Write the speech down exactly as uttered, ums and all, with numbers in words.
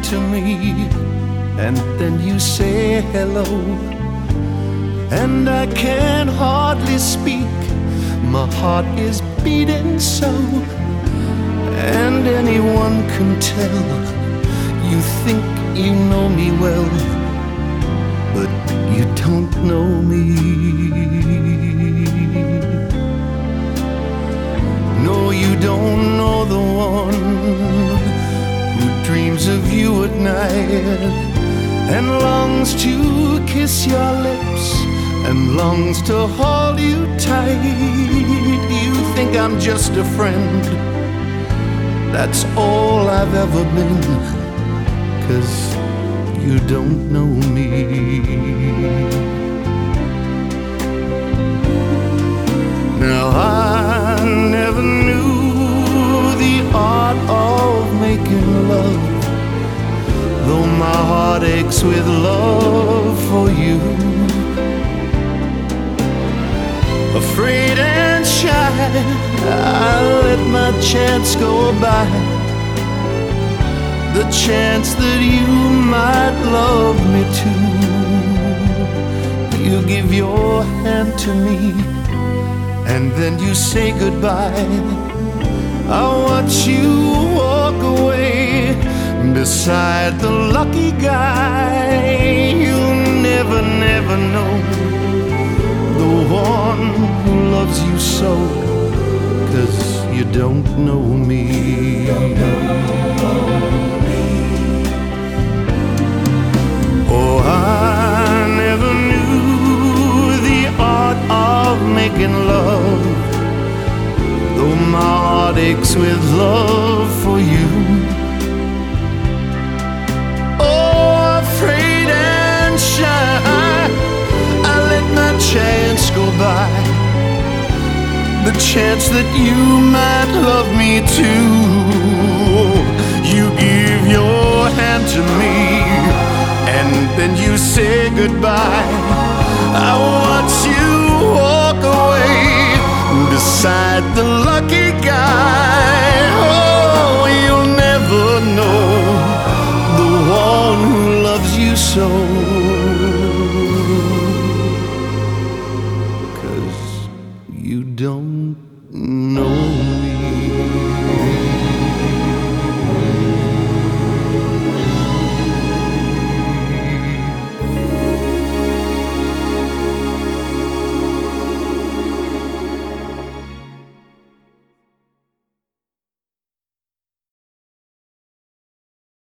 to me, and then you say hello, and I can hardly speak. My heart is beating so, and anyone can tell. You think you know me well, but you don't know me. No, you don't know the one who dreams of you at night, and longs to kiss your lips, and longs to hold you tight. You think I'm just a friend, that's all I've ever been, 'cause you don't know me. Now I never knew the art of making love, though my heart aches with love for you. Afraid and shy, I let my chance go by, the chance that you might love me too. You give your hand to me, and then you say goodbye. I watch you walk away beside the lucky guy. You'll never, never know the one who loves you so, 'cause you don't know me. Oh, I never knew the art of making love, though my heart aches with love for you. Oh, afraid and shy, I let my chance go by, the chance that you might love me too. You give your hand to me, and then you say goodbye. I watch you walk away beside the lucky guy. Oh, you'll never know the one who loves you so.